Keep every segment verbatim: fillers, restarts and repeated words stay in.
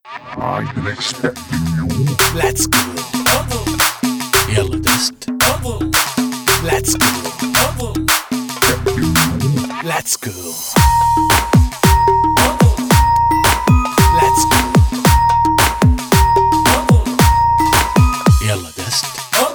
I've been expecting you. Let's go. Yellow dust. Let's go. Let's go. Let's go. Yellow dust.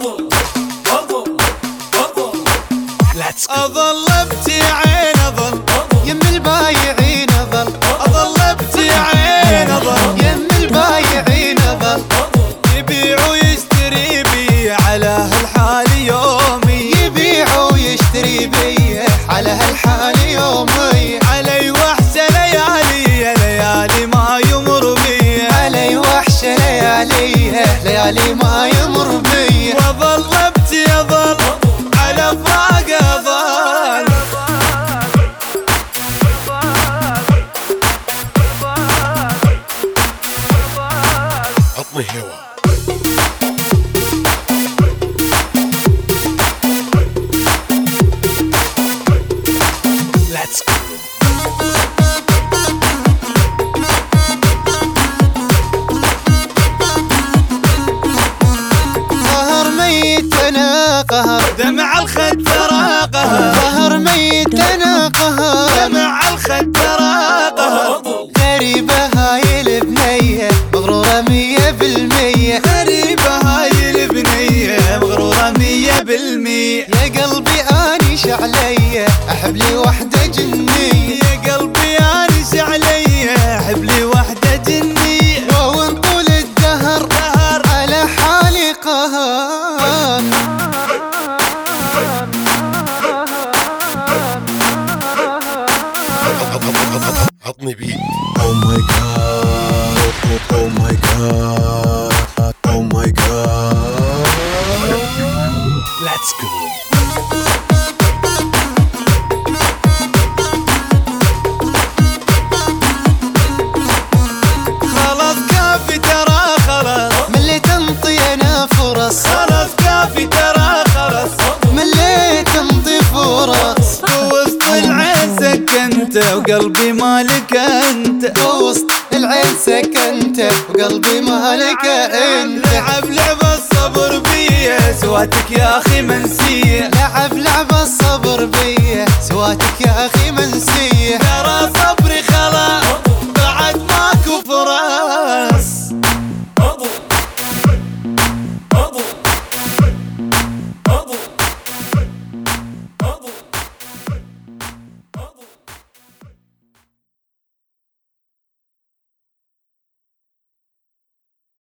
Let's go. أظل ابتعين أظل يم البايعين أظل أظل ابتعين أظل يم البايعين أظل يبيع ويشتري بي على هالحال يومي يبيع ويشتري بي على هالحال يومي علي وحشة ليالي يا ليالي ما يمر بي علي وحشة ليالي ليالي ما يمر بي وأظل ابتي أظل على فراق أظل عطني هوا. Let's go. ظهر ميت انا قهر دمع الخد ترى قهر ظهر ميت انا قهر دمع الخد ترى قهر غريبة هاي البنية مغرورة مية بالمية غريبة هاي البنية مغرورة مية بالمية يا قلبي انيش علي احب لي وحدة جنية يا قلبي انيش علي احب لي وحدة جنية وهو طول الدهر دهر على حالي قهر عطني بيت. Oh my god, oh my god, oh my god. Let's go. خلاص كافي ترى خلاص مليت انطي انا فرص خلاص كافي ترى خلاص مليت انطي فرص وسط العين سكنت وقلبي مالك انت وسط العين سكنت وقلبي مالك انت لعب لعب الصبر بيه سواتك يا اخي منسيه لعب لعب الصبر بيه سواتك يا اخي منسيه